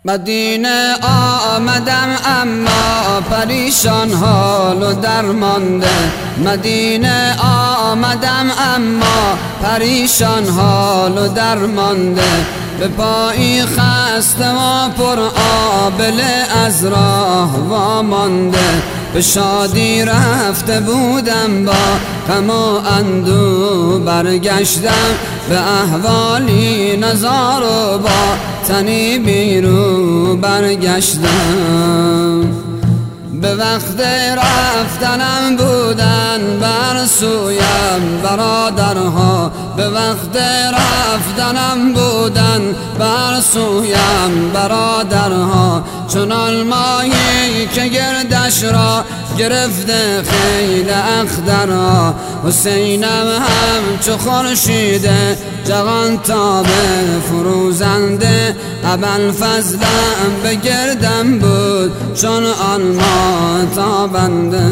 مدینه آمدم اما پریشان حال و درمانده. مدینه آمدم اما پریشان حال و درمانده. به پایی خسته و پر آبله از راه وامانده. به شادی رفته بودم با غم و اندوه برگشتم. به احوالی نزار و با تنی بیرو برگشتم. به وقت رفتنم بودن بر سویم برادرها. به وقت رفتنم بودن بر سویم برادرها. چنان ماهی که گردش را گرفته خیل اخضرها. حسینم هم چو خورشید جوان تاب فروزنده. ابوالفضلم به گردم بود چون آن ماه تابنده.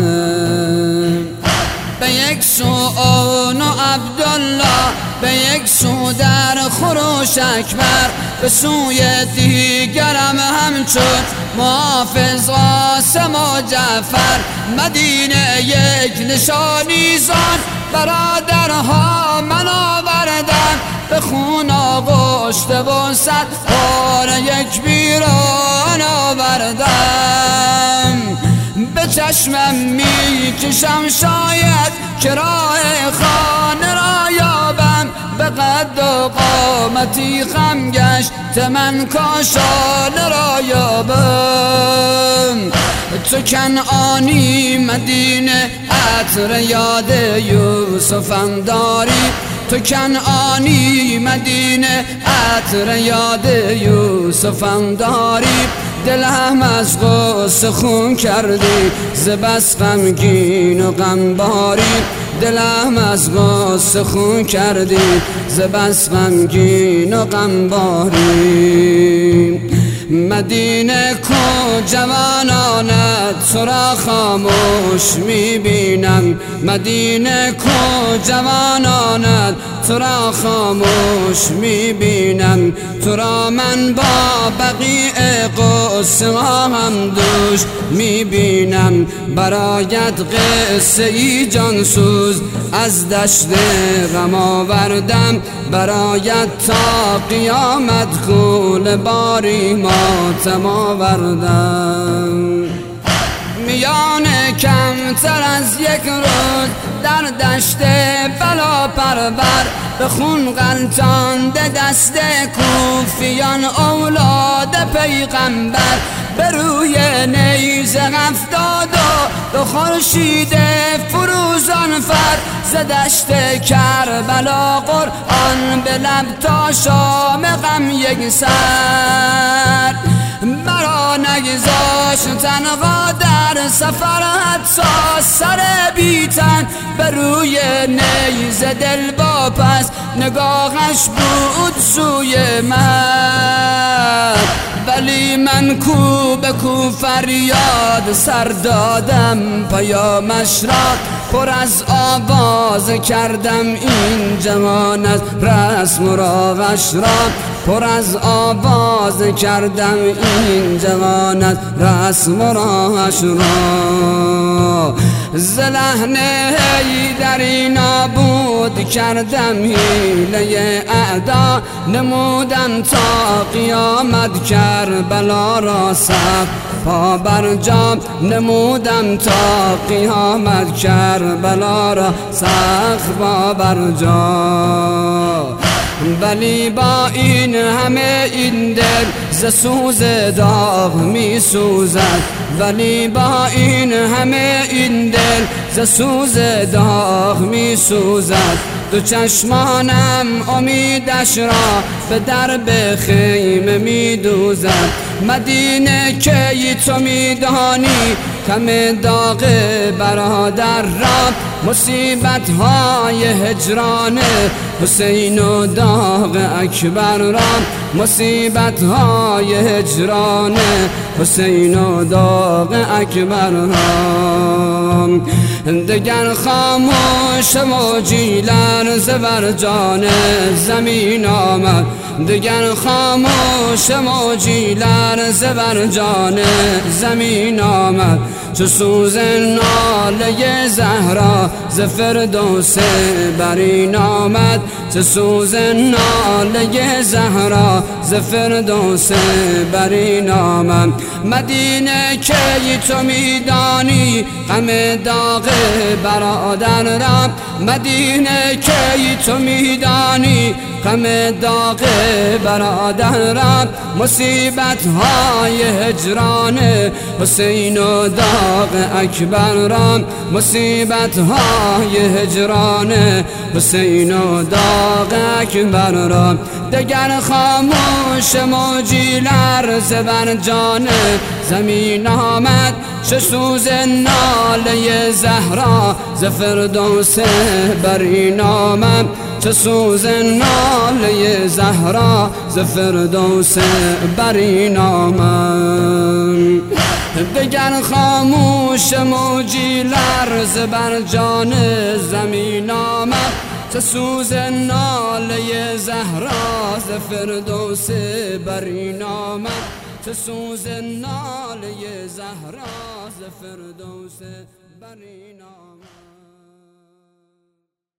به یک سو اون و عبدالله، به یک سو در خروش اکبر، به سوی دیگرم همچون محافظ قاسم و جعفر. مدینه یک نشانی زان برادرها من آوردم. به خون آغشته و صد بار یک بیران آوردم. به چشمم می کشم شاید که راه خانه را یابم. به قد و قامتی خم گشت من کاشانه را یابم. تو کنعانی مدینه عطر یاد یوسفم داری. تو کنعانی مدینه عطر یاد یوسفم داری. دلم از غصه خون کردی ز بس غمگین و غمباری. دلم از غصه خون کردی ز بس غمگین و غمباری. مدینه کو جوانانت تو را خاموش میبینم. مدینه کو جوانانت تو را خاموش میبینم. تو را من با بقیع قصه هم دوش میبینم. برایت قصه ای جانسوز از دشت غم آوردم. برایت تا قیامت خون باری ماتم آوردم. میان کمتر از یک روز در دشت بلا پرور، به خون غلطانده دست کوفیان اولاد پیغمبر. به روی نیزه افتاد و به خورشید فروزان فر. ز دشت کربلا قرآن به لب تا شام غم یک سر. مرا نگذاشت تنها در سفر حتی سر بیتن. به روی نیزه دل با پس نگاهش بود سوی من. ولی من کو به کو فریاد سر دادم پیامش را. پر از آواز کردم این جوان از رسم و راغش را. پر از آواز کردم این جوان از رسم و راغش را. ز لحن حیدری نابود کردم حیله اعدا. نمودم تا قیامت کربلا را صف پا برجام. نمودم تا قیامت کربلا را صف پا برجام. ولی با این همه این دل ز سوز داغ می سوزد. ولی با این همه این دل ز سوز داغ می سوزد. دو چشمانم امیدش را به درب خیمه می دوزد. مدینه کی تو می دانی غم داغ برادر را، مصیبت های هجران حسین و داغ اکبر را، مصیبت های هجران حسین و داغ اکبر را. دگر خاموش موجی لرز بر جان زمین آمد، دگر خاموش موجی لرز بر جان زمین آمد، چو سوز ناله زهرا ز فردوس برین آمد، چو سوز ناله زهرا ز فردوس برین آمد. مدینه کی تو میدانی غم داغ برادر را، مدینه کی تو میدانی غم داغ برادر را، مصیبت های هجران حسین و داغ اکبر را، مصیبت های هجران حسین و داغ اکبر را. دگر خاموش موجی لرز بر جان زمین آمد، چه سوز ناله زهرا ز فردوس برین آمد، چه سوز ناله زهرا ز فردوس برین آمد. دگر خاموش موجی لرز بر جان زمین آمد، چه سوز ناله زهرا ز فردوس برین آمد، چه سوز ناله زهرا ز فردوس برین آمد.